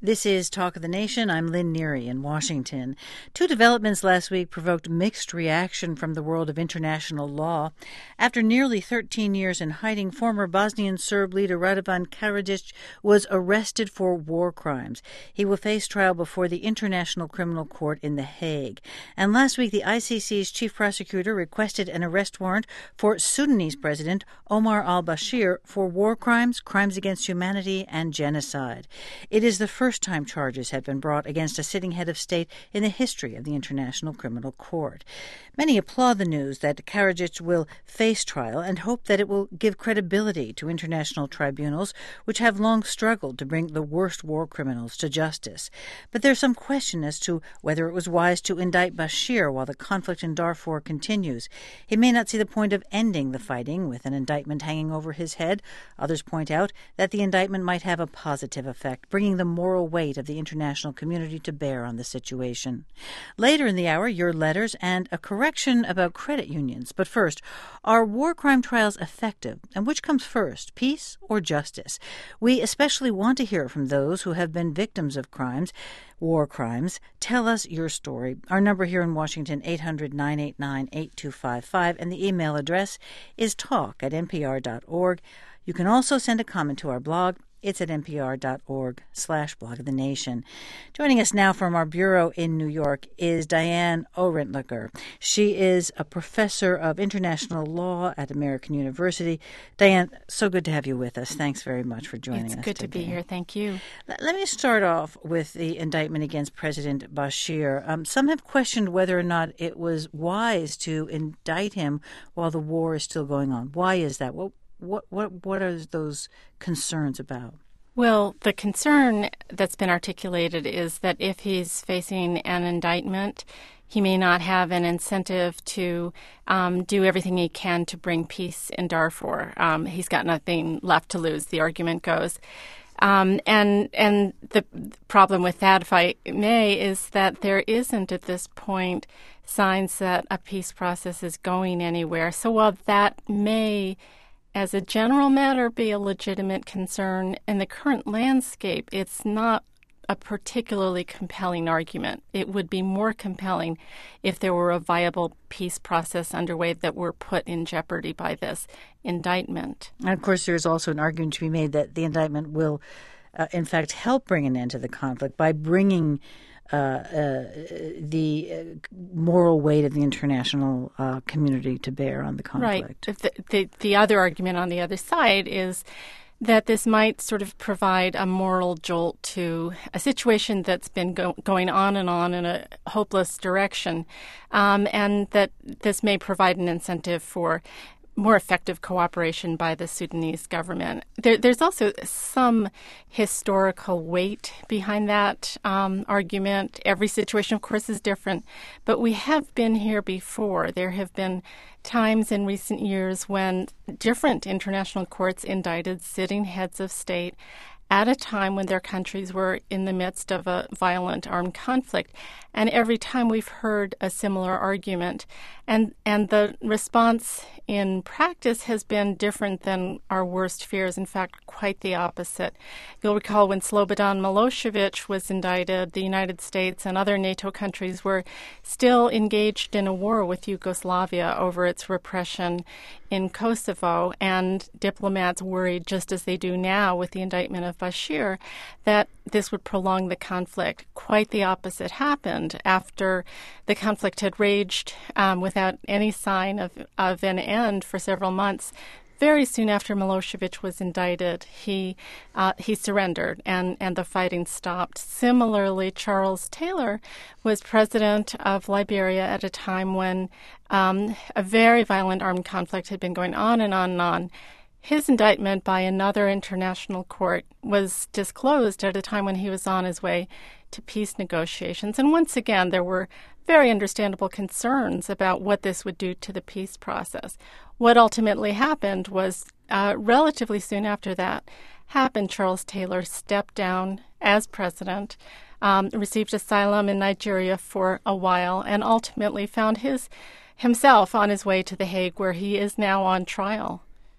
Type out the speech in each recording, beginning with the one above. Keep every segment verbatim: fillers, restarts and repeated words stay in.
This is Talk of the Nation. I'm Lynn Neary in Washington. Two developments last week provoked mixed reaction from the world of international law. After nearly thirteen years in hiding, former Bosnian Serb leader Radovan Karadzic was arrested for war crimes. He will face trial before the International Criminal Court in The Hague. And last week, the I C C's chief prosecutor requested an arrest warrant for Sudanese President Omar al-Bashir for war crimes, crimes against humanity, and genocide. It is the first First time charges have been brought against a sitting head of state in the history of the International Criminal Court. Many applaud the news that Karadzic will face trial and hope that it will give credibility to international tribunals, which have long struggled to bring the worst war criminals to justice. But there's some question as to whether it was wise to indict Bashir while the conflict in Darfur continues. He may not see the point of ending the fighting with an indictment hanging over his head. Others point out that the indictment might have a positive effect, bringing the moral weight of the international community to bear on the situation. Later in the hour, your letters and a correction about credit unions. But first, are war crime trials effective? And which comes first, peace or justice? We especially want to hear from those who have been victims of crimes, war crimes. Tell us your story. Our number here in Washington, eight hundred, nine eight nine, eight two five five, and the email address is talk at n p r dot org. You can also send a comment to our blog. It's at npr.org slash blog of the nation. Joining us now from our bureau in New York is Diane Ohrentlicher. She is a professor of international law at American University. Diane, so good to have you with us. Thanks very much for joining it's us It's good today. to be here. Thank you. Let me start off with the indictment against President Bashir. Um, some have questioned whether or not it was wise to indict him while the war is still going on. Why is that? What What what what are those concerns about? Well, the concern that's been articulated is that if he's facing an indictment, he may not have an incentive to um, do everything he can to bring peace in Darfur. Um, he's got nothing left to lose, the argument goes. Um, and and the problem with that, if I may, is that there isn't at this point signs that a peace process is going anywhere. So while that may, as a general matter, be a legitimate concern, in the current landscape, it's not a particularly compelling argument. It would be more compelling if there were a viable peace process underway that were put in jeopardy by this indictment. And of course, there's also an argument to be made that the indictment will, uh, in fact, help bring an end to the conflict by bringing Uh, uh, the uh, moral weight of the international uh, community to bear on the conflict. Right. The, the, the other argument on the other side is that this might sort of provide a moral jolt to a situation that's been go- going on and on in a hopeless direction, um, and that this may provide an incentive for more effective cooperation by the Sudanese government. There, there's also some historical weight behind that um, argument. Every situation, of course, is different, but we have been here before. There have been times in recent years when different international courts indicted sitting heads of state at a time when their countries were in the midst of a violent armed conflict. And every time we've heard a similar argument. And and the response in practice has been different than our worst fears. In fact, quite the opposite. You'll recall when Slobodan Milosevic was indicted, the United States and other NATO countries were still engaged in a war with Yugoslavia over its repression in Kosovo. And diplomats worried, just as they do now with the indictment of Bashir, that this would prolong the conflict. Quite the opposite happened. After the conflict had raged um, without any sign of, of an end for several months, very soon after Milosevic was indicted, he uh, he surrendered and, and the fighting stopped. Similarly, Charles Taylor was president of Liberia at a time when um, a very violent armed conflict had been going on and on and on. His indictment by another international court was disclosed at a time when he was on his way to peace negotiations. And once again, there were very understandable concerns about what this would do to the peace process. What ultimately happened was uh, relatively soon after that happened, Charles Taylor stepped down as president, um, received asylum in Nigeria for a while, and ultimately found his himself on his way to The Hague, where he is now on trial.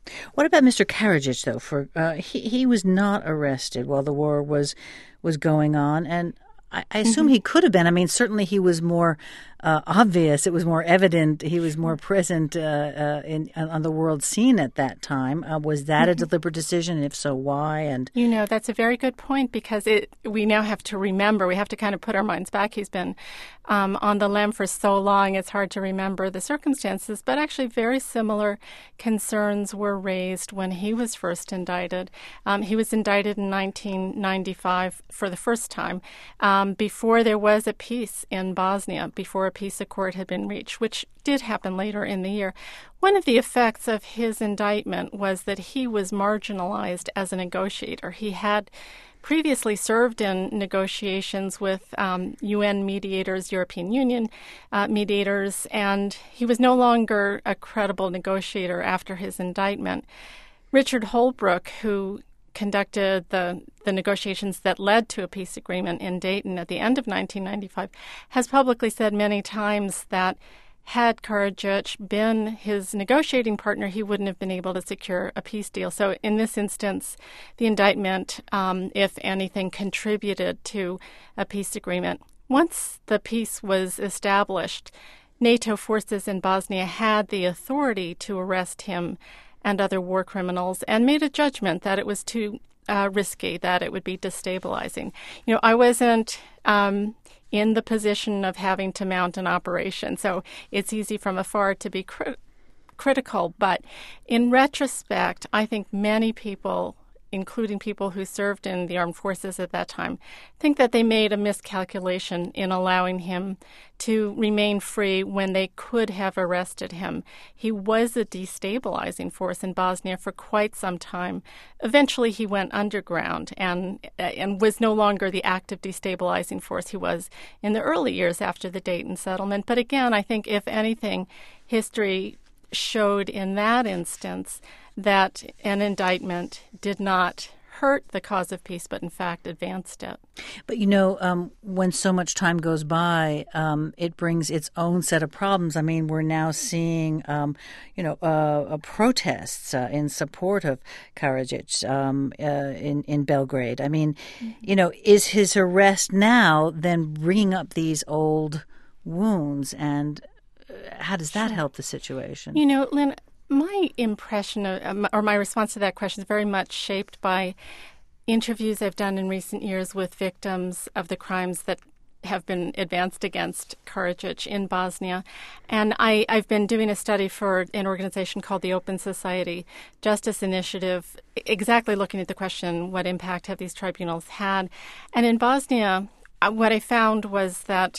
What about Mister Karadzic, though? For uh, he he was not arrested while the war was was going on, and I, I assume Mm-hmm. he could have been. I mean, certainly he was more uh, obvious. It was more evident. He was more present uh, uh, in on the world scene at that time. Uh, was that Mm-hmm. a deliberate decision? And if so, why? And You know, that's a very good point because it we now have to remember, we have to kind of put our minds back. He's been um, on the lam for so long, it's hard to remember the circumstances, but actually very similar concerns were raised when he was first indicted. Um, he was indicted in nineteen ninety-five for the first time, um, before there was a peace in Bosnia, before a peace accord had been reached, which did happen later in the year. One of the effects of his indictment was that he was marginalized as a negotiator. He had previously served in negotiations with um, U N mediators, European Union uh, mediators, and he was no longer a credible negotiator after his indictment. Richard Holbrooke, who conducted the, the negotiations that led to a peace agreement in Dayton at the end of nineteen ninety-five, has publicly said many times that had Karadzic been his negotiating partner, he wouldn't have been able to secure a peace deal. So in this instance, the indictment, um, if anything, contributed to a peace agreement. Once the peace was established, NATO forces in Bosnia had the authority to arrest him and other war criminals and made a judgment that it was too uh, risky, that it would be destabilizing. You know, I wasn't um, in the position of having to mount an operation, so it's easy from afar to be cri- critical. But in retrospect, I think many people, including people who served in the armed forces at that time, think that they made a miscalculation in allowing him to remain free when they could have arrested him. He was a destabilizing force in Bosnia for quite some time. Eventually, he went underground and and was no longer the active destabilizing force he was in the early years after the Dayton settlement. But again, I think, if anything, history showed in that instance that an indictment did not hurt the cause of peace, but in fact advanced it. But, you know, um, when so much time goes by, um, it brings its own set of problems. I mean, we're now seeing, um, you know, uh, uh, protests uh, in support of Karadzic um, uh, in, in Belgrade. I mean, mm-hmm. you know, is his arrest now then bringing up these old wounds? And how does that sure. help the situation? You know, Lynn, my impression of, um, or my response to that question is very much shaped by interviews I've done in recent years with victims of the crimes that have been advanced against Karadzic in Bosnia. And I, I've been doing a study for an organization called the Open Society Justice Initiative, exactly looking at the question, what impact have these tribunals had? And in Bosnia, what I found was that,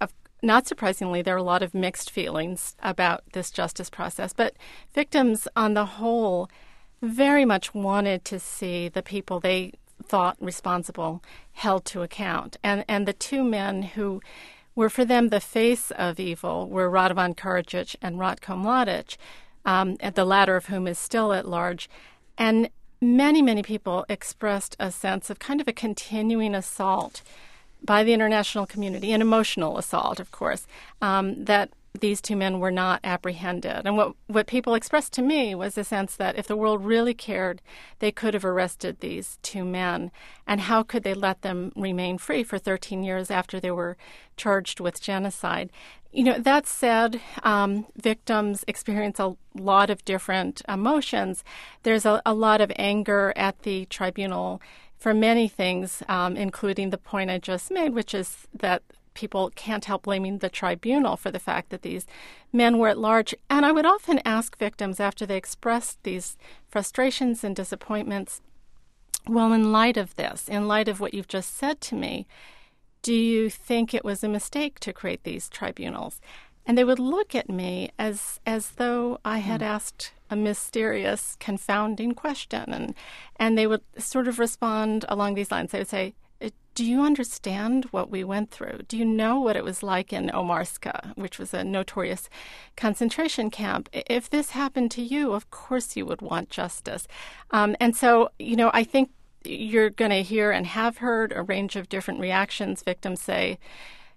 not surprisingly, there are a lot of mixed feelings about this justice process, but victims on the whole very much wanted to see the people they thought responsible held to account. And and the two men who were for them the face of evil were Radovan Karadzic and Ratko Mladic, um, the latter of whom is still at large. And many, many people expressed a sense of kind of a continuing assault by the international community, an emotional assault, of course, um, that these two men were not apprehended. And what, what people expressed to me was a sense that if the world really cared, they could have arrested these two men. And how could they let them remain free for thirteen years after they were charged with genocide? You know, that said, um, victims experience a lot of different emotions. There's a, a lot of anger at the tribunal for many things, um, including the point I just made, which is that people can't help blaming the tribunal for the fact that these men were at large. And I would often ask victims after they expressed these frustrations and disappointments, well, in light of this, in light of what you've just said to me, do you think it was a mistake to create these tribunals? And they would look at me as as though I had mm. asked a mysterious, confounding question. And and they would sort of respond along these lines. They would say, do you understand what we went through? Do you know what it was like in Omarska, which was a notorious concentration camp? If this happened to you, of course you would want justice. Um, and so, you know, I think you're going to hear and have heard a range of different reactions. Victims say,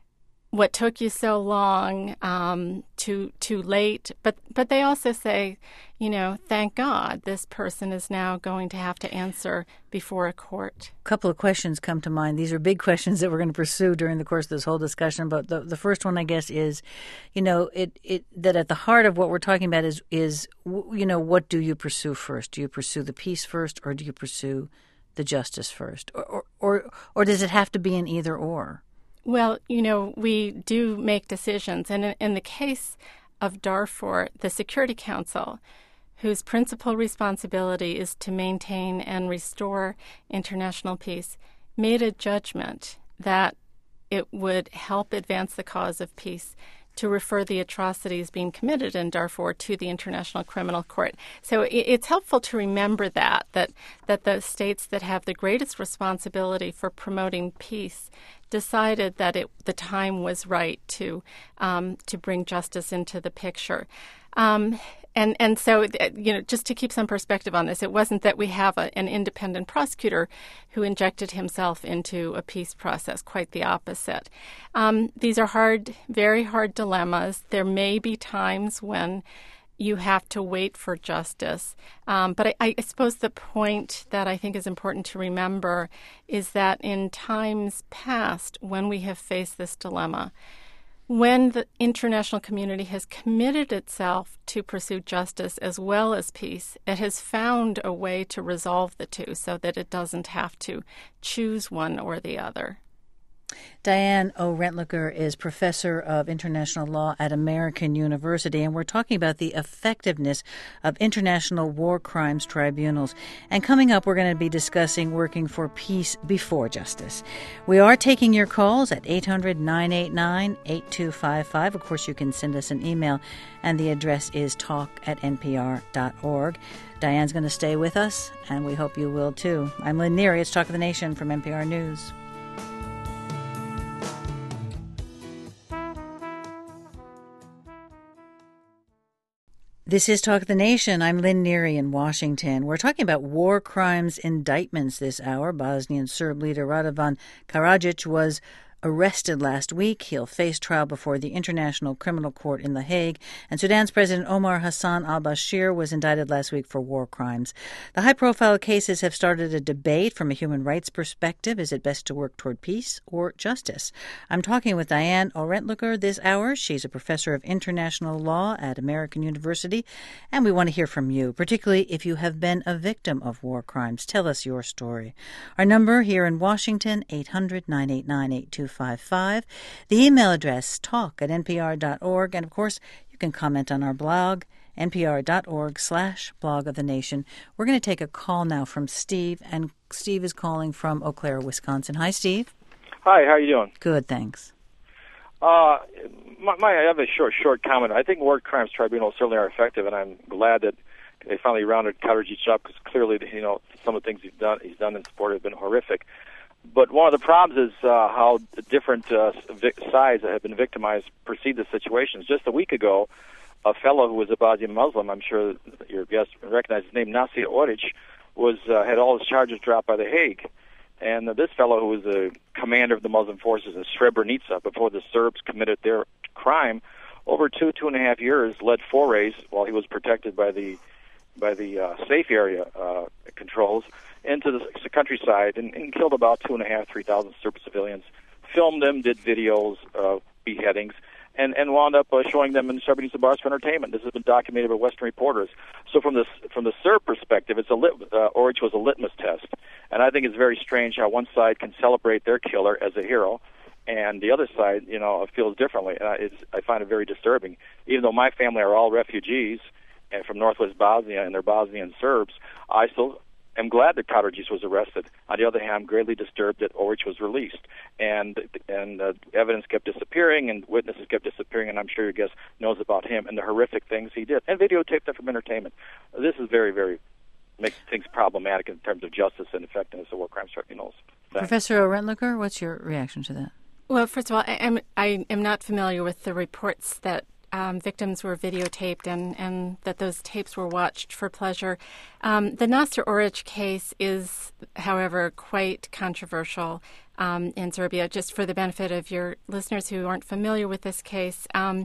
what took you so long, um, too too late. But but they also say, you know, thank God this person is now going to have to answer before a court. A couple of questions come to mind. These are big questions that we're going to pursue during the course of this whole discussion. But the, the first one, I guess, is, you know, it, it that at the heart of what we're talking about is, is, you know, what do you pursue first? Do you pursue the peace first, or do you pursue the justice first? Or, or, or, or does it have to be an either or? Well, you know, we do make decisions. And in, in the case of Darfur, the Security Council, whose principal responsibility is to maintain and restore international peace, made a judgment that it would help advance the cause of peace to refer the atrocities being committed in Darfur to the International Criminal Court. So it's helpful to remember that, that, that the states that have the greatest responsibility for promoting peace decided that it, the time was right to um, to bring justice into the picture. Um, and, and so, you know, just to keep some perspective on this, it wasn't that we have a, an independent prosecutor who injected himself into a peace process, quite the opposite. Um, these are hard, very hard dilemmas. There may be times when you have to wait for justice. Um, but I, I suppose the point that I think is important to remember is that in times past, when we have faced this dilemma, when the international community has committed itself to pursue justice as well as peace, it has found a way to resolve the two so that it doesn't have to choose one or the other. Diane O. Rentlicker is professor of international law at American University, and we're talking about the effectiveness of international war crimes tribunals. And coming up, we're going to be discussing working for peace before justice. We are taking your calls at eight hundred, nine eight nine, eight two five five. Of course, you can send us an email, and the address is talk at n p r dot org. Diane's going to stay with us, and we hope you will too. I'm Lynn Neary. It's Talk of the Nation from N P R News. This is Talk of the Nation. I'm Lynn Neary in Washington. We're talking about war crimes indictments this hour. Bosnian Serb leader Radovan Karadzic was arrested last week. He'll face trial before the International Criminal Court in The Hague. And Sudan's President Omar Hassan al-Bashir was indicted last week for war crimes. The high-profile cases have started a debate from a human rights perspective. Is it best to work toward peace or justice? I'm talking with Diane O. Rentlicker this hour. She's a professor of international law at American University. And we want to hear from you, particularly if you have been a victim of war crimes. Tell us your story. Our number here in Washington, eight hundred, nine eight nine, eight two five five. The email address, talk at n p r dot org. And, of course, you can comment on our blog, n p r dot org slash blog of the nation. We're going to take a call now from Steve, and Steve is calling from Eau Claire, Wisconsin. Hi, Steve. Hi, how are you doing? Good, thanks. Uh, my, my, I have a short, short comment. I think war crimes tribunals certainly are effective, and I'm glad that they finally rounded Karadzic up because clearly, you know, some of the things he's done, he's done in sport have been horrific. But one of the problems is uh, how the different uh, sides that have been victimized perceive the situations. Just a week ago, a fellow who was a Bosnian Muslim, I'm sure your guest recognizes his name, Nasir Oric, was uh, had all his charges dropped by The Hague. And uh, this fellow, who was the commander of the Muslim forces in Srebrenica before the Serbs committed their crime, over two, two and a half years led forays while he was protected by the by the uh, safe area uh, controls into the countryside and, and killed about two and a half, three thousand Serb civilians, filmed them, did videos of beheadings, and, and wound up uh, showing them in Srebrenica bars for entertainment. This has been documented by Western reporters. So from the from the Serb perspective, it's a lit, uh, Oric was a litmus test, and I think it's very strange how one side can celebrate their killer as a hero, and the other side, you know, feels differently. Uh, it's, I find it very disturbing. Even though my family are all refugees and from northwest Bosnia and they're Bosnian Serbs, I still am glad that Karadzic was arrested. On the other hand, I'm greatly disturbed that Oric was released, and and uh, evidence kept disappearing, and witnesses kept disappearing, and I'm sure your guest knows about him and the horrific things he did, and videotaped them from entertainment. This is very, very makes things problematic in terms of justice and effectiveness of war crimes tribunals. Thanks. Professor Rentlicker, what's your reaction to that? Well, first of all, I am I am not familiar with the reports that um, victims were videotaped and, and that those tapes were watched for pleasure. Um, the Nasser Oric case is, however, quite controversial um, in Serbia. Just for the benefit of your listeners who aren't familiar with this case, um,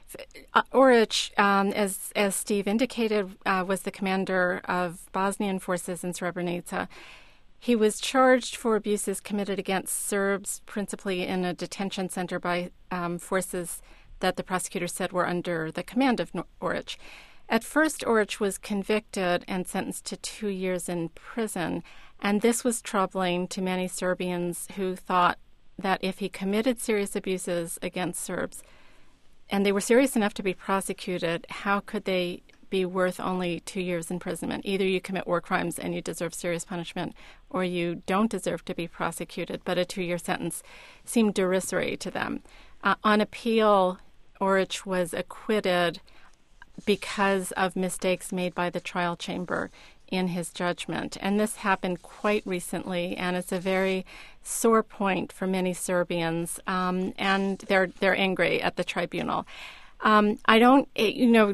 Oric, um, as as Steve indicated, uh, was the commander of Bosnian forces in Srebrenica. He was charged for abuses committed against Serbs, principally in a detention center by um, forces that the prosecutor said were under the command of Oric. At first, Oric was convicted and sentenced to two years in prison, and this was troubling to many Serbians who thought that if he committed serious abuses against Serbs, and they were serious enough to be prosecuted, how could they be worth only two years imprisonment? Either you commit war crimes and you deserve serious punishment, or you don't deserve to be prosecuted, but a two-year sentence seemed derisory to them. Uh, on appeal, Oric was acquitted because of mistakes made by the trial chamber in his judgment. And this happened quite recently, and it's a very sore point for many Serbians, um, and they're they're angry at the tribunal. Um, I don't, it, you know,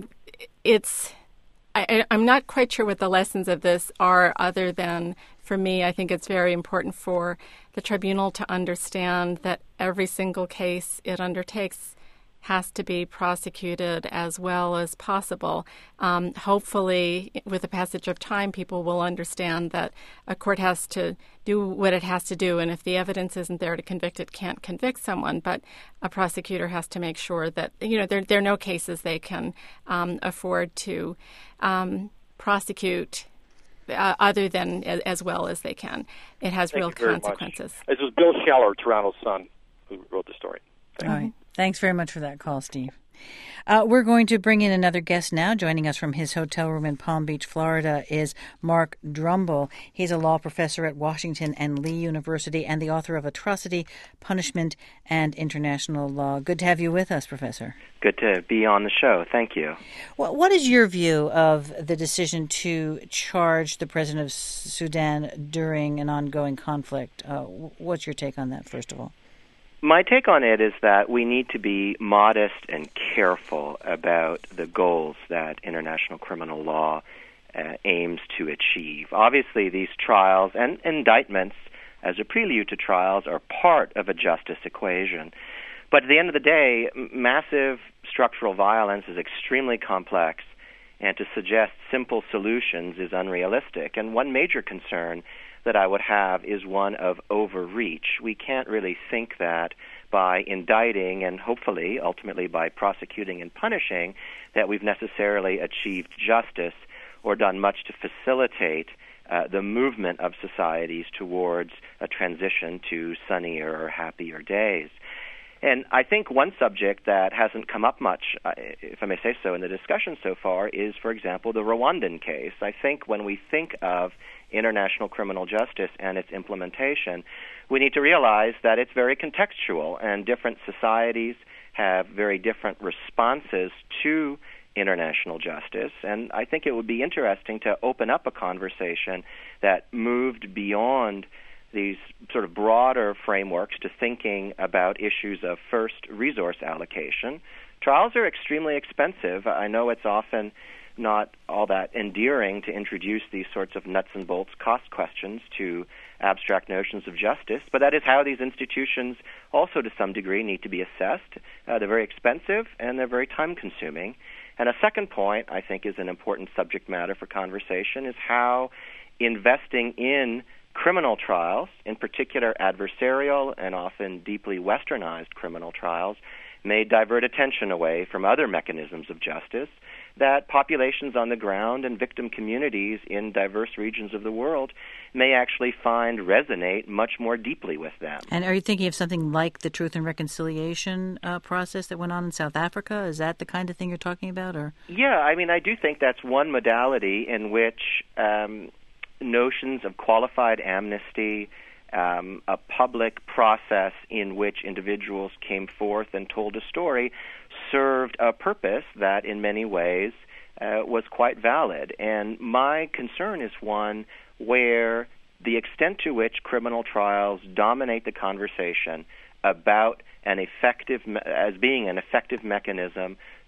it's, I, I'm not quite sure what the lessons of this are, other than, for me, I think it's very important for the tribunal to understand that every single case it undertakes has to be prosecuted as well as possible. Um, hopefully, with the passage of time, people will understand that a court has to do what it has to do, and if the evidence isn't there to convict, it can't convict someone. But a prosecutor has to make sure that, you know, there, there are no cases they can um, afford to um, prosecute uh, other than as, as well as they can. It has Thank real you very consequences. Much. This was Bill Scheller, Toronto's son, who wrote the story. All right. Thanks very much for that call, Steve. Uh, we're going to bring in another guest now. Joining us from his hotel room in Palm Beach, Florida, is Mark Drumble. He's a law professor at Washington and Lee University and the author of Atrocity, Punishment, and International Law. Good to have you with us, Professor. Good to be on the show. Thank you. Well, what is your view of the decision to charge the president of Sudan during an ongoing conflict? Uh, what's your take on that, first of all? My take on it is that we need to be modest and careful about the goals that international criminal law uh, aims to achieve. Obviously, these trials and indictments as a prelude to trials are part of a justice equation. But at the end of the day, massive structural violence is extremely complex, and to suggest simple solutions is unrealistic. And one major concern that I would have is one of overreach. We can't really think that by indicting and hopefully ultimately by prosecuting and punishing that we've necessarily achieved justice or done much to facilitate uh, the movement of societies towards a transition to sunnier or happier days. And I think one subject that hasn't come up much, uh, if I may say so, in the discussion so far is, for example, the Rwandan case. I think when we think of international criminal justice and its implementation, we need to realize that it's very contextual, and different societies have very different responses to international justice. And I think it would be interesting to open up a conversation that moved beyond these sort of broader frameworks to thinking about issues of first resource allocation. Trials are extremely expensive. I know it's often not all that endearing to introduce these sorts of nuts and bolts cost questions to abstract notions of justice, but that is how these institutions also to some degree need to be assessed. Uh, they're very expensive and they're very time-consuming. And a second point I think is an important subject matter for conversation is how investing in criminal trials, in particular adversarial and often deeply westernized criminal trials, may divert attention away from other mechanisms of justice that populations on the ground and victim communities in diverse regions of the world may actually find resonate much more deeply with them. And are you thinking of something like the Truth and Reconciliation uh, process that went on in South Africa? Is that the kind of thing you're talking about? Or Yeah, I mean, I do think that's one modality in which um, notions of qualified amnesty, Um, a public process in which individuals came forth and told a story, served a purpose that in many ways uh, was quite valid. And my concern is one where the extent to which criminal trials dominate the conversation about an effective, as being an effective mechanism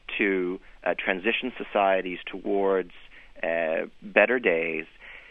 to uh, transition societies towards uh, better days,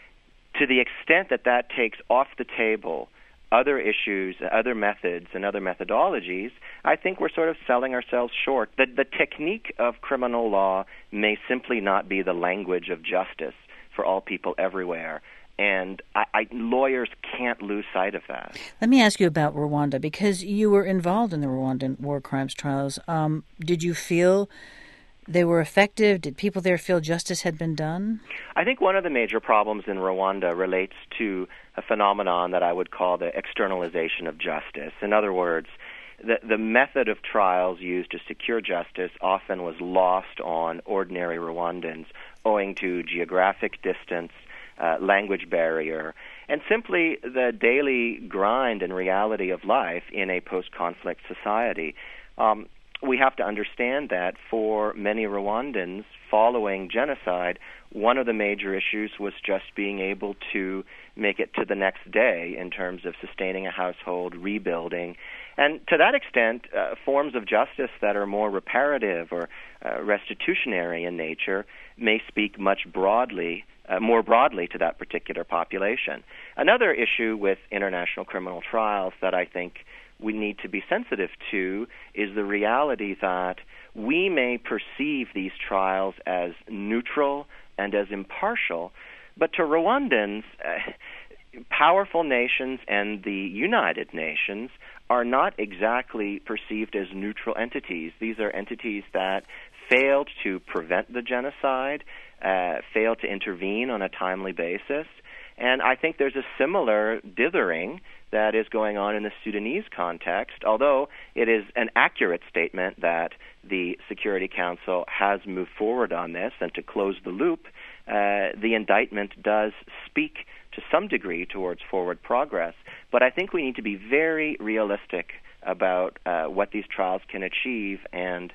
to the extent that that takes off the table other issues, other methods, and other methodologies, I think we're sort of selling ourselves short. The, the technique of criminal law may simply not be the language of justice for all people everywhere. And I, I, lawyers can't lose sight of that. Let me ask you about Rwanda, because you were involved in the Rwandan war crimes trials. Um, did you feel they were effective? Did people there feel justice had been done? I think one of the major problems in Rwanda relates to a phenomenon that I would call the externalization of justice. In other words, the, the method of trials used to secure justice often was lost on ordinary Rwandans owing to geographic distance, Uh, language barrier, and simply the daily grind and reality of life in a post-conflict society. Um, we have to understand that for many Rwandans following genocide, one of the major issues was just being able to make it to the next day in terms of sustaining a household, rebuilding. And to that extent, uh, forms of justice that are more reparative or uh, restitutionary in nature may speak much broadly Uh, more broadly to that particular population. Another issue with international criminal trials that I think we need to be sensitive to is the reality that we may perceive these trials as neutral and as impartial, but to Rwandans, uh, powerful nations and the United Nations are not exactly perceived as neutral entities. These are entities that failed to prevent the genocide, uh, failed to intervene on a timely basis. And I think there's a similar dithering that is going on in the Sudanese context, although it is an accurate statement that the Security Council has moved forward on this, and to close the loop, uh, the indictment does speak to some degree towards forward progress. But I think we need to be very realistic about uh, what these trials can achieve, and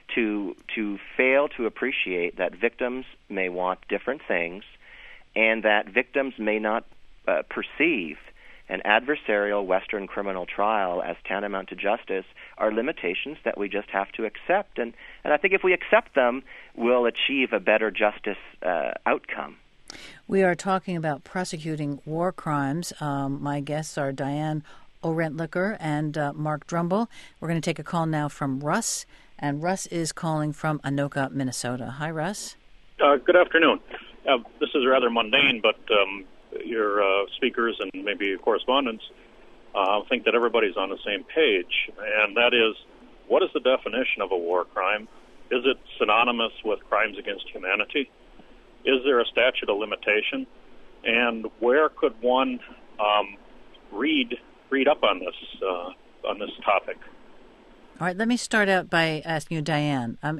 to to fail to appreciate that victims may want different things, and that victims may not uh, perceive an adversarial Western criminal trial as tantamount to justice are limitations that we just have to accept. And, and I think if we accept them, we'll achieve a better justice uh, outcome. We are talking about prosecuting war crimes. Um, my guests are Diane Orentlicker and uh, Mark Drumble. We're going to take a call now from Russ. And Russ is calling from Anoka, Minnesota. Hi, Russ. Uh, good afternoon. Uh, this is rather mundane, but um, your uh, speakers and maybe correspondents uh, think that everybody's on the same page, and that is, what is the definition of a war crime? Is it synonymous with crimes against humanity? Is there a statute of limitation? And where could one um, read read up on this uh, on this topic? All right, let me start out by asking you, Diane, um,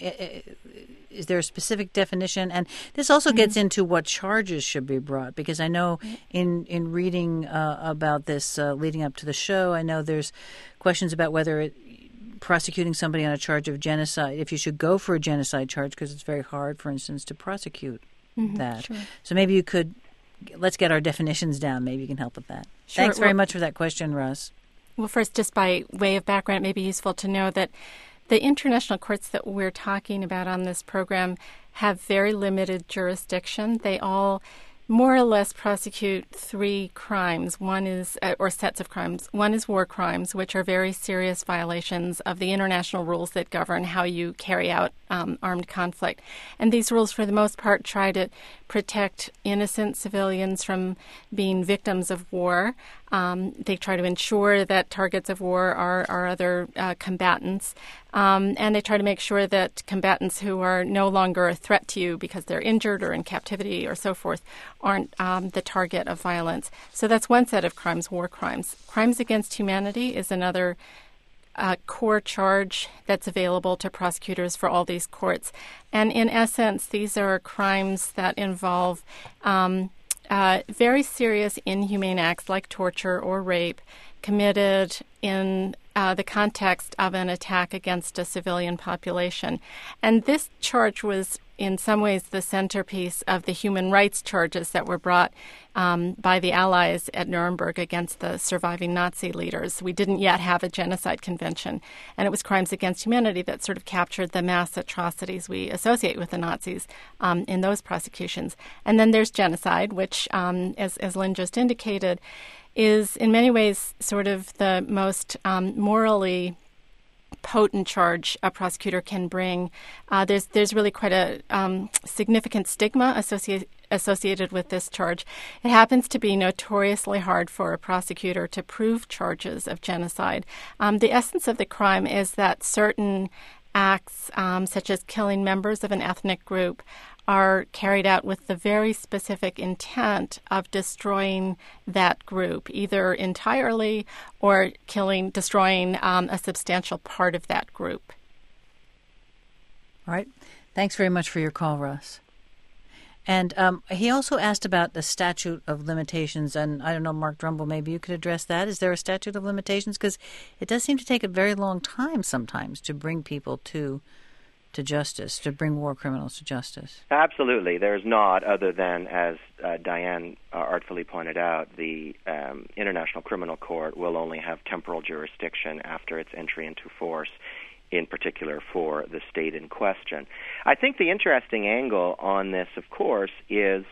is there a specific definition? And this also mm-hmm. gets into what charges should be brought, because I know in, in reading uh, about this uh, leading up to the show, I know there's questions about whether it, prosecuting somebody on a charge of genocide, if you should go for a genocide charge, because it's very hard, for instance, to prosecute mm-hmm, that. Sure. So maybe you could, let's get our definitions down. Maybe you can help with that. Sure. Thanks very well, much for that question, Russ. Well, first, just by way of background, it may be useful to know that the international courts that we're talking about on this program have very limited jurisdiction. They all more or less prosecute three crimes. One is, uh, or sets of crimes. One is war crimes, which are very serious violations of the international rules that govern how you carry out um, armed conflict. And these rules, for the most part, try to protect innocent civilians from being victims of war. Um, they try to ensure that targets of war are, are other uh, combatants. Um, and they try to make sure that combatants who are no longer a threat to you because they're injured or in captivity or so forth aren't um, the target of violence. So that's one set of crimes, war crimes. Crimes against humanity is another uh, core charge that's available to prosecutors for all these courts. And in essence, these are crimes that involve um, uh, very serious inhumane acts like torture or rape committed in uh, the context of an attack against a civilian population. And this charge was in some ways the centerpiece of the human rights charges that were brought um, by the Allies at Nuremberg against the surviving Nazi leaders. We didn't yet have a genocide convention, and it was crimes against humanity that sort of captured the mass atrocities we associate with the Nazis um, in those prosecutions. And then there's genocide, which, um, as, as Lynn just indicated, is in many ways sort of the most um, morally potent charge a prosecutor can bring. Uh, there's there's really quite a um, significant stigma associated associated with this charge. It happens to be notoriously hard for a prosecutor to prove charges of genocide. Um, the essence of the crime is that certain acts, um, such as killing members of an ethnic group, are carried out with the very specific intent of destroying that group, either entirely or killing, destroying um, a substantial part of that group. All right. Thanks very much for your call, Russ. And um, he also asked about the statute of limitations, and I don't know, Mark Drumble, maybe you could address that. Is there a statute of limitations? Because it does seem to take a very long time sometimes to bring people to to justice, to bring war criminals to justice. Absolutely. There's not, other than, as uh, Diane uh, artfully pointed out, the um, International Criminal Court will only have temporal jurisdiction after its entry into force, in particular for the state in question. I think the interesting angle on this, of course, is,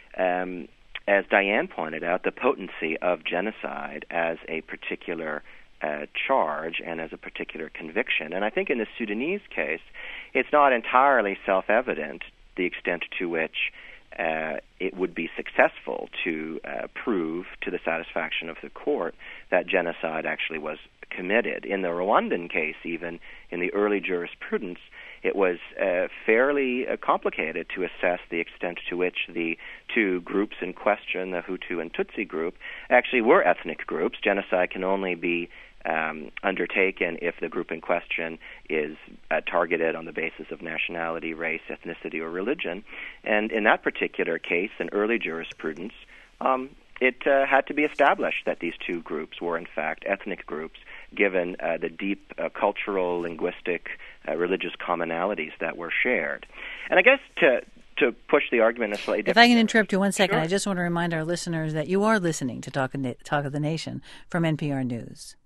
um, as Diane pointed out, the potency of genocide as a particular uh, charge and as a particular conviction. And I think in the Sudanese case, it's not entirely self-evident the extent to which uh, it would be successful to uh, prove to the satisfaction of the court that genocide actually was committed. In the Rwandan case, even in the early jurisprudence, it was uh, fairly uh, complicated to assess the extent to which the two groups in question, the Hutu and Tutsi group, actually were ethnic groups. Genocide can only be um, undertaken if the group in question is uh, targeted on the basis of nationality, race, ethnicity, or religion. And in that particular case, in early jurisprudence, um, it uh, had to be established that these two groups were, in fact, ethnic groups, given uh, the deep uh, cultural, linguistic, uh, religious commonalities that were shared. And I guess to to push the argument a slightly different... If I can interrupt you one second, Sure. I just want to remind our listeners that you are listening to Talk of, Na- Talk of the Nation from N P R News.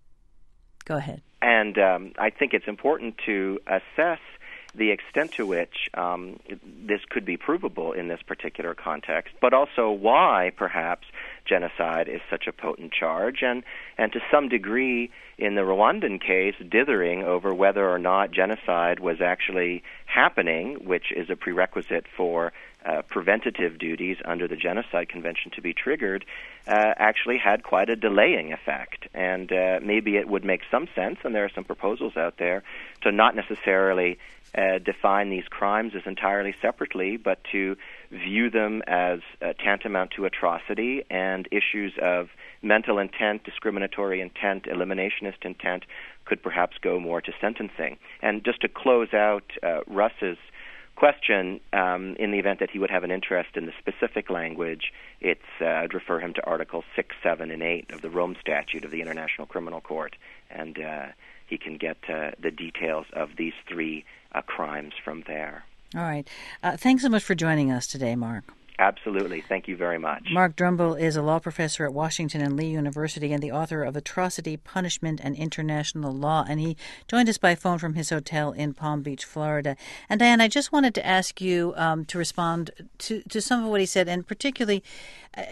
Go ahead. And um, I think it's important to assess the extent to which um, this could be provable in this particular context, but also why, perhaps, genocide is such a potent charge, and, and to some degree, in the Rwandan case, dithering over whether or not genocide was actually happening, which is a prerequisite for uh, preventative duties under the Genocide Convention to be triggered, uh, actually had quite a delaying effect. And uh, maybe it would make some sense, and there are some proposals out there, to not necessarily Uh, define these crimes as entirely separately, but to view them as uh, tantamount to atrocity, and issues of mental intent, discriminatory intent, eliminationist intent could perhaps go more to sentencing. And just to close out uh, Russ's question, um, in the event that he would have an interest in the specific language, it's uh, I'd refer him to Articles six, seven, and eight of the Rome Statute of the International Criminal Court, and uh, he can get uh, the details of these three uh, crimes from there. All right. Uh, thanks so much for joining us today, Mark. Absolutely. Thank you very much. Mark Drumble is a law professor at Washington and Lee University and the author of Atrocity, Punishment, and International Law. And he joined us by phone from his hotel in Palm Beach, Florida. And Diane, I just wanted to ask you um, to respond to, to some of what he said, and particularly, uh,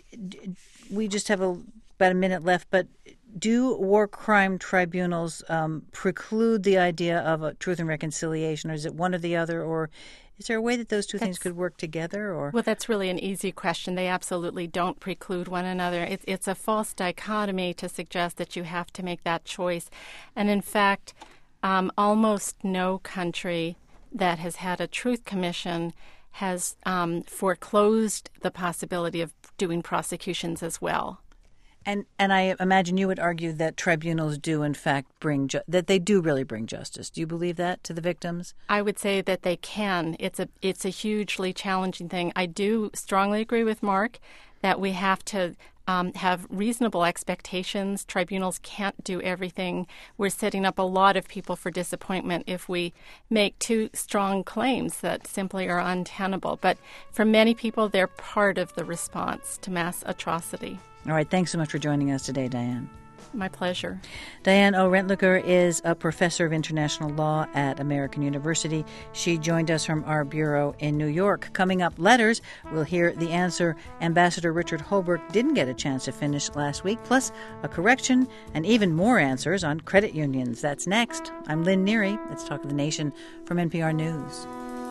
we just have a, about a minute left, but do war crime tribunals um, preclude the idea of a truth and reconciliation, or is it one or the other, or is there a way that those two that's, things could work together? Or well, that's really an easy question. They absolutely don't preclude one another. It's, it's a false dichotomy to suggest that you have to make that choice. And in fact, um, almost no country that has had a truth commission has um, foreclosed the possibility of doing prosecutions as well. And and I imagine you would argue that tribunals do, in fact, bring ju- that they do really bring justice. Do you believe that to the victims? I would say that they can. It's a it's a hugely challenging thing. I do strongly agree with Mark that we have to um, have reasonable expectations. Tribunals can't do everything. We're setting up a lot of people for disappointment if we make too strong claims that simply are untenable. But for many people, they're part of the response to mass atrocity. All right. Thanks so much for joining us today, Diane. My pleasure. Diane O. Rentlicker is a professor of international law at American University. She joined us from our bureau in New York. Coming up, letters. We'll hear the answer Ambassador Richard Holbrooke didn't get a chance to finish last week, plus a correction and even more answers on credit unions. That's next. I'm Lynn Neary. Let's Talk of the Nation from N P R News.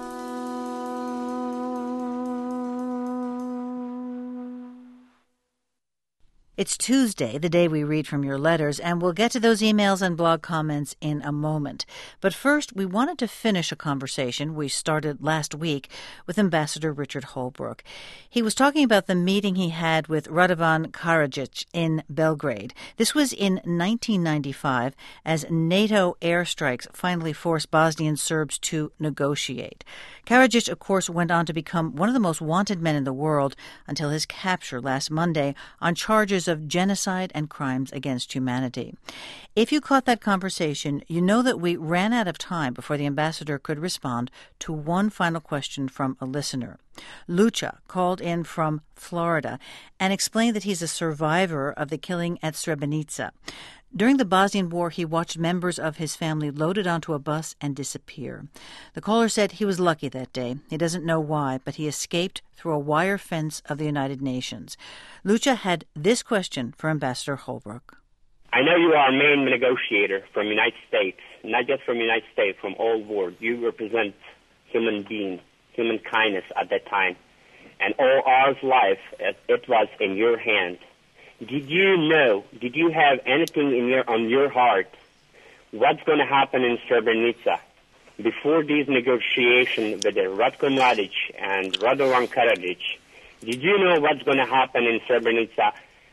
It's Tuesday, the day we read from your letters, and we'll get to those emails and blog comments in a moment. But first, we wanted to finish a conversation we started last week with Ambassador Richard Holbrooke. He was talking about the meeting he had with Radovan Karadzic in Belgrade. This was in nineteen ninety-five, as NATO airstrikes finally forced Bosnian Serbs to negotiate. Karadzic, of course, went on to become one of the most wanted men in the world until his capture last Monday on charges of genocide and crimes against humanity. If you caught that conversation, you know that we ran out of time before the ambassador could respond to one final question from a listener. Lucha called in from Florida and explained that he's a survivor of the killing at Srebrenica. During the Bosnian War, he watched members of his family loaded onto a bus and disappear. The caller said he was lucky that day. He doesn't know why, but he escaped through a wire fence of the United Nations. Lucha had this question for Ambassador Holbrooke. I know you are a main negotiator from the United States, not just from the United States, from all world. You represent human being, human kindness at that time. And all our life, it was in your hand. Did you know, did you have anything in your on your heart what's going to happen in Srebrenica? Before these negotiations with Ratko Mladic and Radovan Karadzic, did you know what's going to happen in Srebrenica?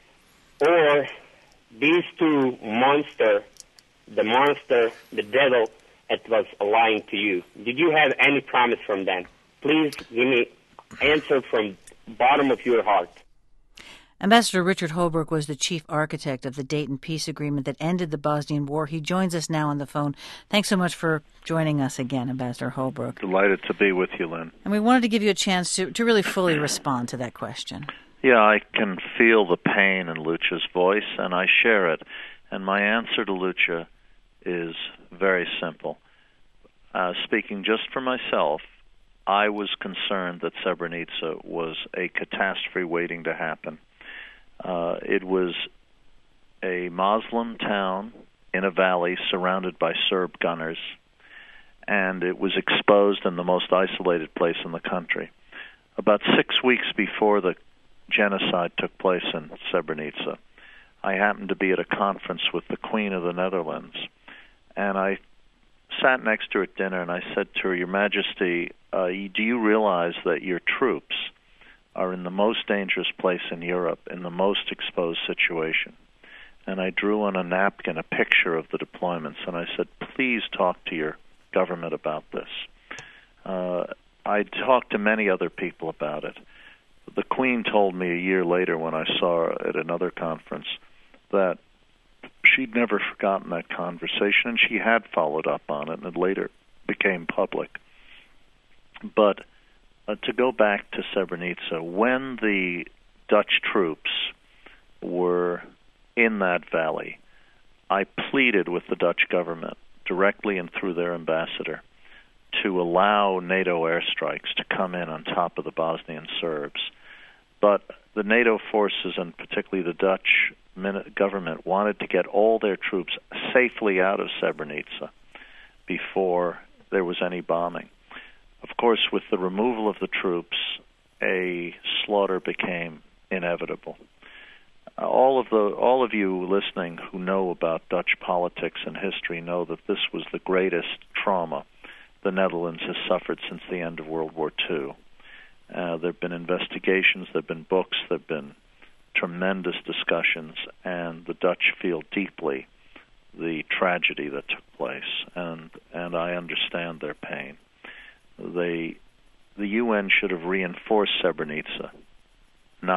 Or these two monsters, the monster, the devil, it was lying to you. Did you have any promise from them? Please give me answer from bottom of your heart. Ambassador Richard Holbrooke was the chief architect of the Dayton Peace Agreement that ended the Bosnian War. He joins us now on the phone. Thanks so much for joining us again, Ambassador Holbrooke. Delighted to be with you, Lynn. And we wanted to give you a chance to, to really fully respond to that question. Yeah, I can feel the pain in Lucha's voice, and I share it. And my answer to Lucha is very simple. Uh, speaking just for myself, I was concerned that Srebrenica was a catastrophe waiting to happen. Uh, it was a Muslim town in a valley surrounded by Serb gunners, and it was exposed in the most isolated place in the country. About six weeks before the genocide took place in Srebrenica, I happened to be at a conference with the Queen of the Netherlands, and I sat next to her at dinner, and I said to her, Your Majesty, uh, do you realize that your troops are in the most dangerous place in Europe, in the most exposed situation? And I drew on a napkin a picture of the deployments, and I said, please talk to your government about this. Uh, I talked to many other people about it. The Queen told me a year later when I saw her at another conference that she'd never forgotten that conversation, and she had followed up on it, and it later became public. But Uh, to go back to Srebrenica, when the Dutch troops were in that valley, I pleaded with the Dutch government, directly and through their ambassador, to allow NATO airstrikes to come in on top of the Bosnian Serbs. But the NATO forces, and particularly the Dutch government, wanted to get all their troops safely out of Srebrenica before there was any bombing. Of course, with the removal of the troops, a slaughter became inevitable. Uh, all of the all of you listening who know about Dutch politics and history know that this was the greatest trauma the Netherlands has suffered since the end of World War Two. Uh, there have been investigations, there have been books, there have been tremendous discussions, and the Dutch feel deeply the tragedy that took place, and and I understand their pain. They, the U N should have reinforced Srebrenica, not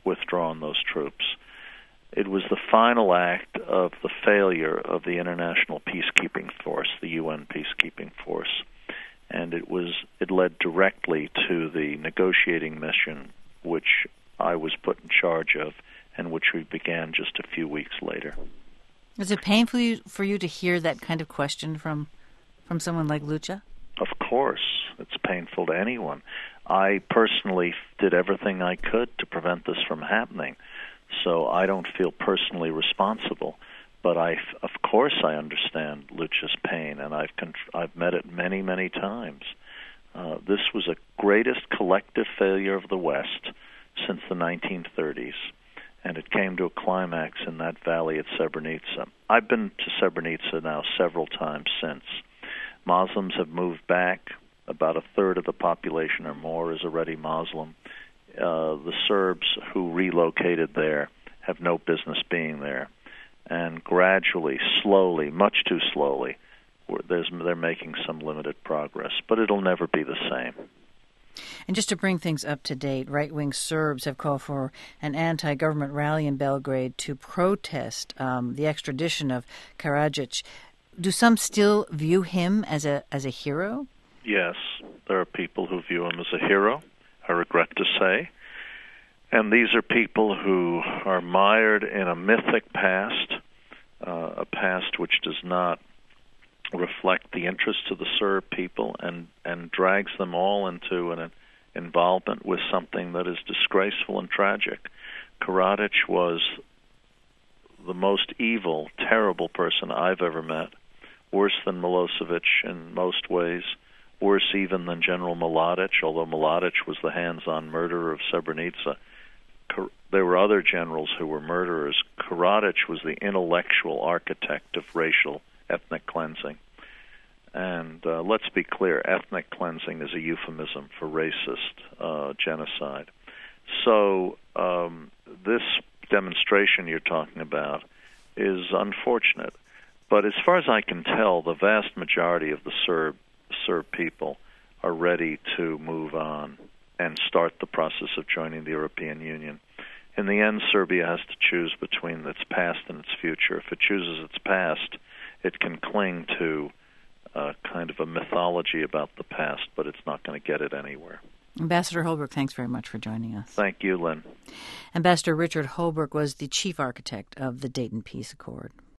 withdrawn those troops. It was the final act of the failure of the international peacekeeping force, the U N peacekeeping force, and it was it led directly to the negotiating mission which I was put in charge of and which we began just a few weeks later. Is it painful for you to hear that kind of question from from someone like Lucha? Of course. It's painful to anyone. I personally did everything I could to prevent this from happening, so I don't feel personally responsible. But I, of course, I understand Lucha's pain, and I've I've met it many, many times. Uh, this was a greatest collective failure of the West since the nineteen thirties, and it came to a climax in that valley at Srebrenica. I've been to Srebrenica now several times since. Muslims have moved back. About a third of the population or more is already Muslim. Uh, the Serbs who relocated there have no business being there. And gradually, slowly, much too slowly, there's, they're making some limited progress. But it'll never be the same. And just to bring things up to date, right-wing Serbs have called for an anti-government rally in Belgrade to protest um, the extradition of Karadzic. Do some still view him as a as a hero? Yes, there are people who view him as a hero, I regret to say. And these are people who are mired in a mythic past, uh, a past which does not reflect the interests of the Serb people and, and drags them all into an involvement with something that is disgraceful and tragic. Karadzic was the most evil, terrible person I've ever met, worse than Milosevic in most ways, worse even than General Mladic, although Mladic was the hands-on murderer of Srebrenica. There were other generals who were murderers. Karadzic was the intellectual architect of racial ethnic cleansing. And uh, let's be clear, ethnic cleansing is a euphemism for racist uh, genocide. So um, this demonstration you're talking about is unfortunate. But as far as I can tell, the vast majority of the Serb Serb people are ready to move on and start the process of joining the European Union. In the end, Serbia has to choose between its past and its future. If it chooses its past, it can cling to uh, kind of a mythology about the past, but it's not going to get it anywhere. Ambassador Holbrooke, thanks very much for joining us. Thank you, Lynn. Ambassador Richard Holbrooke was the chief architect of the Dayton Peace Accord.